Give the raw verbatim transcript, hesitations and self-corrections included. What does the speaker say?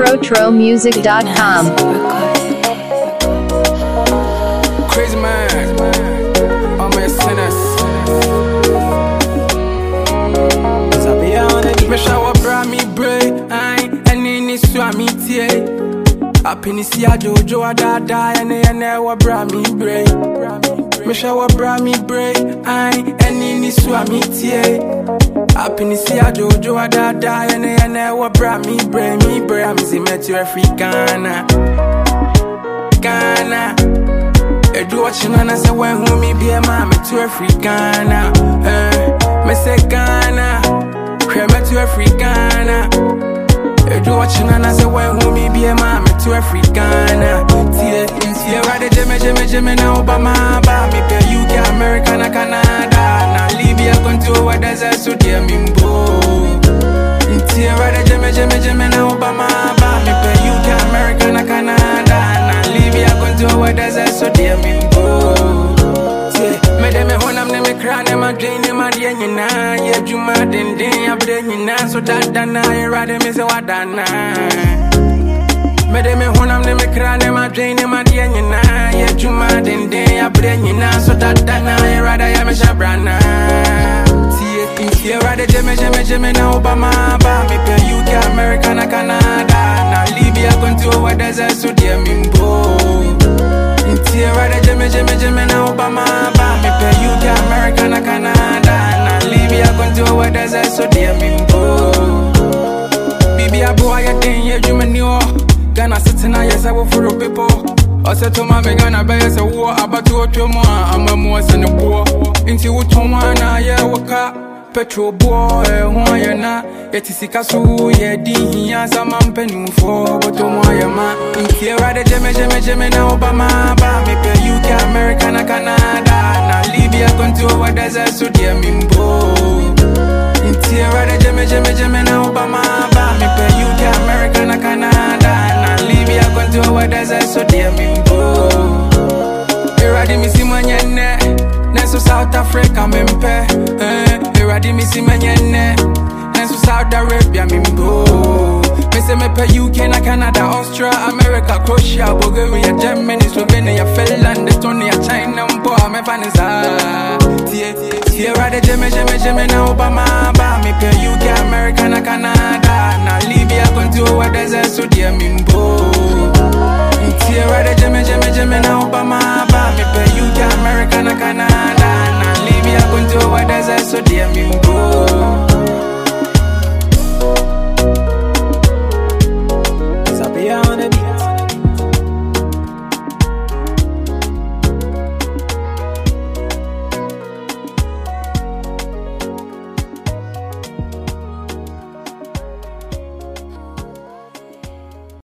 tro tro music dot com. Crazy man, I'm a sinner. Me shower bra me break, aye, and in this swami tie. Happiness ya Jojo Adada, and ene wa bra me break. Me shower bra me break, aye, and in this swami tie. Happiness ya Jojo Adada, and ene wa bra me break. Me break, I'm see me to Africana, Ghana. Edu watching and I say when who me be a man me to Africana. Eh, me say Ghana. Creme to Africana. Edu watching and I say when who me be a man to Africana. Tie, tie, ride jeme jeme jeme na Obama ba me pe U K, America na Canada. Na Libya control where there's a so dear mimbo. Tie, ride jeme jeme jeme na Obama ba me pe U K, America na Canada. Na Libya control where there's a so dear mimbo. Me de me honam ne me cry ne ma drain ne ma de nyina ye djuma den den abre nyina so dada na e rade me se wadana. Me de me honam ne me cry ne ma drain ne ma de nyina ye djuma den den abre nyina so dada na e rade ya me shabrana. Tie tie rade jeme jeme jeme na Obama ba me pe U K, America na Canada. Na Libya control where there's a so dear mimbo. Tie ride jeme jeme jeme na Obama ba me pe U K, America na Canada. Na Libya control where there's a so dear mimbo. Bibi abo ya den ye dwuma ni o. Ghana sitting na yes I will for people. Ose to ma me Ghana be yes wo abatu otwemo a amamu ose ne bo. Inti wo tonwa na ye woka petrol boy ho ya na yetisika so ye di hia sama mpanimfo boto mo ya ma. Inti ride jeme jeme jeme na Obama ba me pe U K, America na Canada. Na Libya control where there's a so dear mimbo. Inti ride jeme jeme jeme na Obama ba me pe U K, America na Canada. Na Libya control where there's a so dear mimbo. Eradi mi si manyene Nenso South Africa mempe eh, Eradi mi si manyene Nenso Saudi Arabia mimbo. Me se me pe U K na Canada, Austria, America, Croatia, Bulgaria, Germany, Slovenia, Finland, Estonia, China, mpo me fanisa. Tie, tie rade jeme jeme jeme na Obama ba me pe U K, America na Canada. Na Libya control where there's a so dear mimbo. Tie rade jeme jeme jeme na Obama ba me pe U K, America na Canada. Na Libya control where there's a so dear mimbo.